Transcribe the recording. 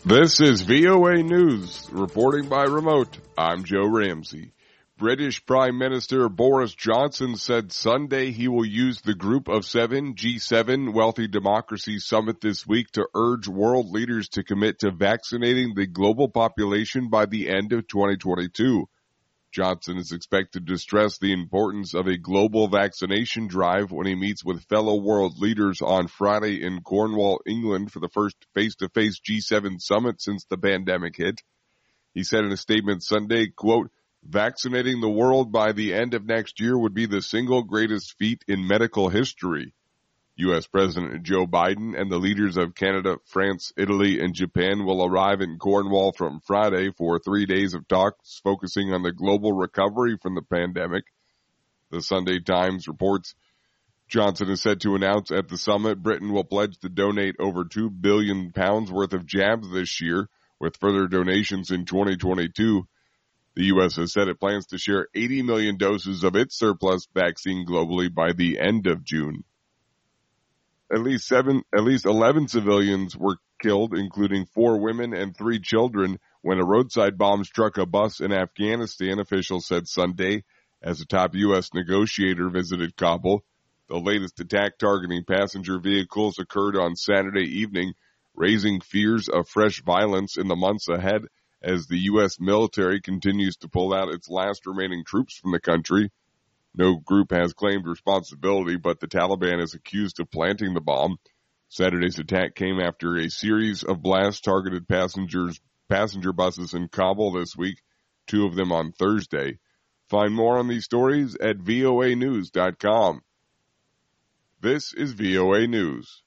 This is VOA News, reporting by remote. I'm Joe Ramsey. British Prime Minister Boris Johnson said Sunday he will use the Group of Seven G7 Wealthy Democracies Summit this week to urge world leaders to commit to vaccinating the global population by the end of 2022. Johnson is expected to stress the importance of a global vaccination drive when he meets with fellow world leaders on Friday in Cornwall, England for the first face-to-face G7 summit since the pandemic hit. He said in a statement Sunday, quote, "Vaccinating the world by the end of next year would be the single greatest feat in medical history." U.S. President Joe Biden and the leaders of Canada, France, Italy, and Japan will arrive in Cornwall from Friday for 3 days of talks focusing on the global recovery from the pandemic. The Sunday Times reports Johnson is set to announce at the summit Britain will pledge to donate over £2 billion worth of jabs this year, with further donations in 2022. The U.S. has said it plans to share 80 million doses of its surplus vaccine globally by the end of June. At least 11 civilians were killed, including 4 women and 3 children, when a roadside bomb struck a bus in Afghanistan, officials said Sunday, as a top U.S. negotiator visited Kabul. The latest attack targeting passenger vehicles occurred on Saturday evening, raising fears of fresh violence in the months ahead as the U.S. military continues to pull out its last remaining troops from the country. No group has claimed responsibility, but the Taliban is accused of planting the bomb. Saturday's attack came after a series of blasts targeted passenger buses in Kabul this week, 2 of them on Thursday. Find more on these stories at voanews.com. This is VOA News.